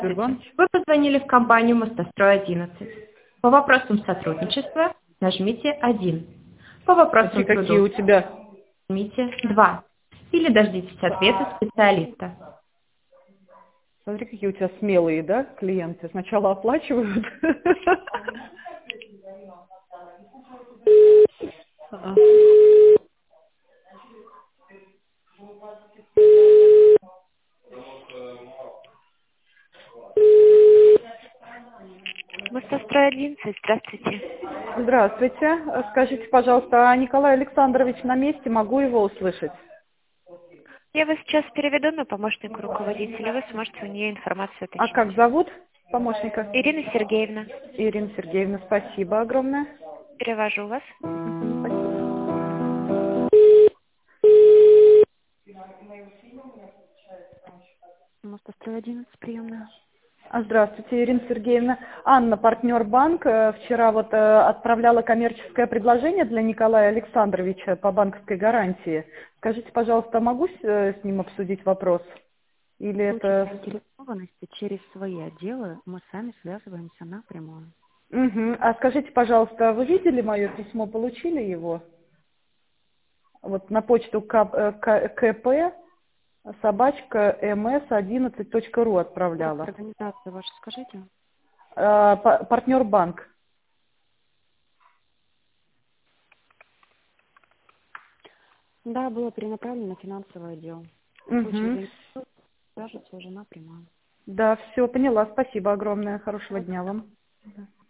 Сбербанк. Вы позвонили в компанию «Мостострой 11». По вопросам сотрудничества нажмите 1. По вопросам Какие у трудов тебя? нажмите 2. Или дождитесь ответа специалиста. Смотри, какие у тебя смелые, да, клиенты. Сначала оплачивают. А. Мостострой 11, здравствуйте. Здравствуйте. Скажите, пожалуйста, а Николай Александрович на месте? Могу его услышать? Я вас сейчас переведу на помощника руководителя, вы сможете у нее информацию А уточнить. как зовут помощника? Ирина Сергеевна, Ирина Сергеевна, спасибо огромное. перевожу вас. Спасибо. Мостострой 11, приемная. Здравствуйте, Ирина Сергеевна. Анна, партнер банк. Вчера вот отправляла коммерческое предложение для Николая Александровича по банковской гарантии. Скажите, пожалуйста, могу с ним обсудить вопрос? Или В случае это... заинтересованности через свои отделы мы сами связываемся напрямую. Угу. А скажите, пожалуйста, вы видели мое письмо, получили его? Вот на почту КП собачка ms11.ru отправляла. Организация ваша, скажите. Партнер банк. Да, было перенаправлено на финансовый отдел. В случае Угу. заинтересованности свяжется уже напрямую. Да, все, поняла. Спасибо огромное. Хорошего дня вам.